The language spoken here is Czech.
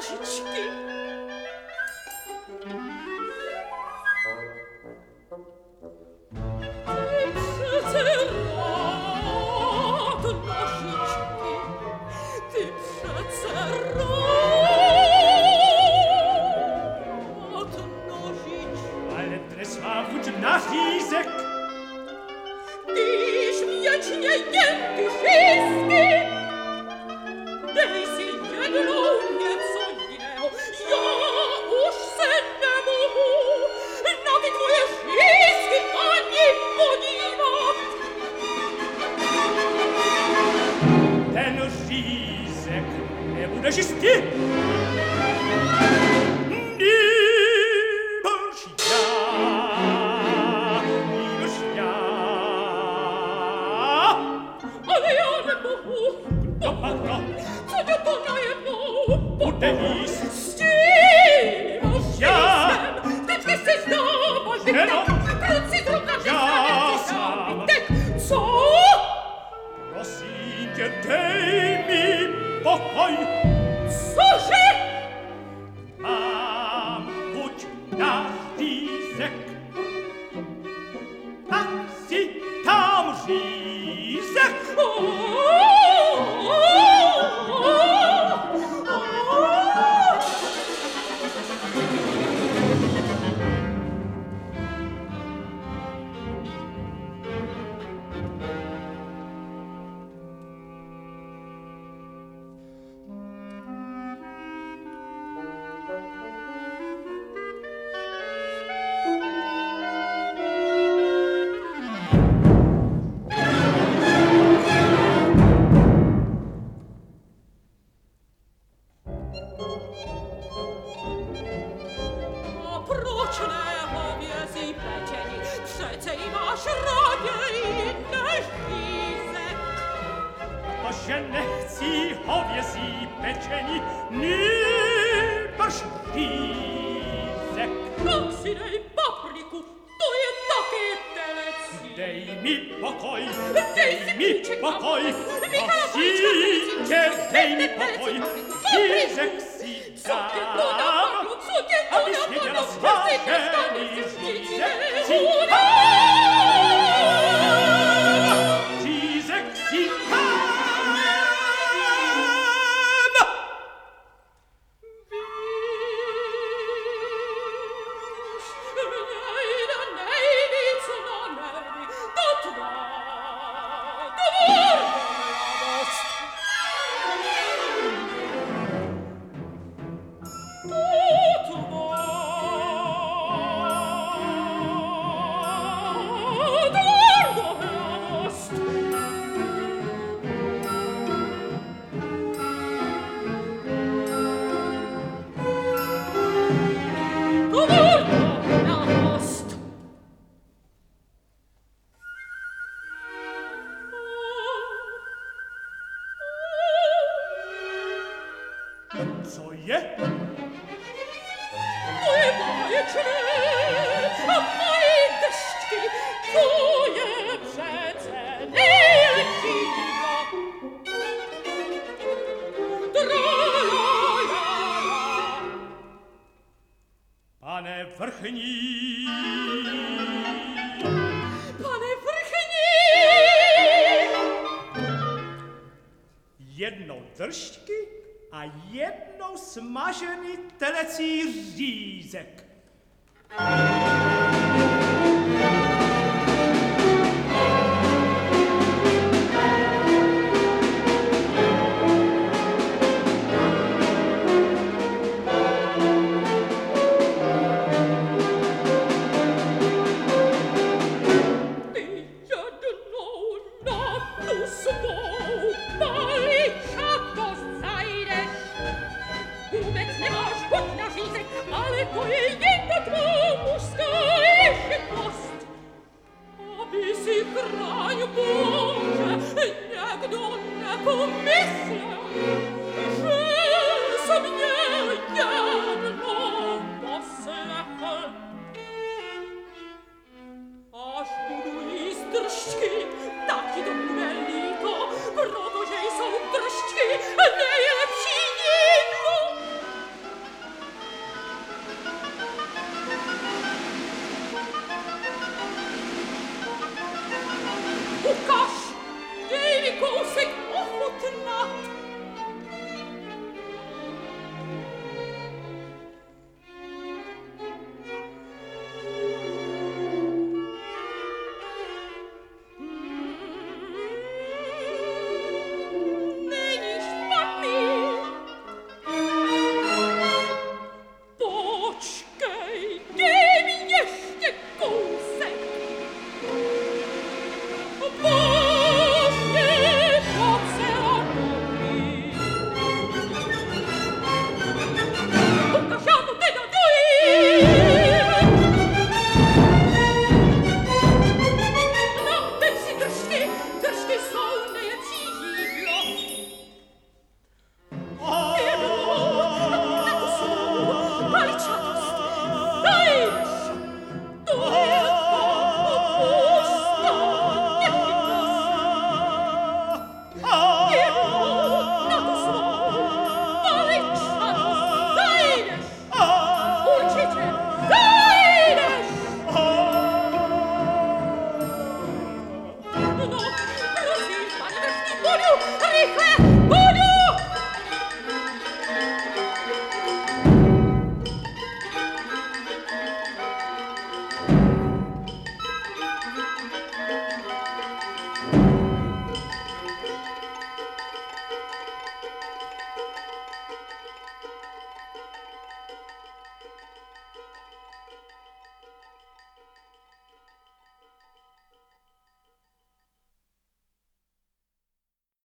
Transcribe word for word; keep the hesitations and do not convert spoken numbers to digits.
nožičky. Ty přece rád nožičky, ty přece rád nožičky. Ale dnes má chuť na řízek. Když věčně jen ty řízky, dej si jednou něco jiného. Já už se nemohu na ty tvoje řízky ani podívat. Ten řízek nebudeš jistý. Nýbrž já, nýbrž já. Ale já nemohu. Kdo má kdo? Co tě to najednou? Bude jíst. S tím Já. řízkem vždycky si zdáváš, že Ženo. tak, proč si zrovna Já nestaneš sám. nábytek? Co? Prosím tě, dej mi pokoj. Cože? Mám chuť na řízek. A si tam řízek. A proč ne hovězí pečení? Přece jí máš raději než řízek. Protože nechci hovězí pečení, nýbrž řízek. Tak si dej papriku, to je taky telecí. Dej mi pokoj, Dej si mi klíček pokoj, a- prosím tě, dej mi pokoj, řízek si Co tě to dám, napadlo, co tě to abys věděla napadlo, svážený že si nestaneš řízek nic si jiného. dám. Řízek si dám. Nejde nejvíc na nervy, to tvá tvornost. To tvá tvornost. Tvornost. Co je? To je báječné a moje deštky, to je přece nejlepšího. Tra-la-la-la. Pane vrchní, Pane vrchní! jednou držky a jednou smažený telecí řízek.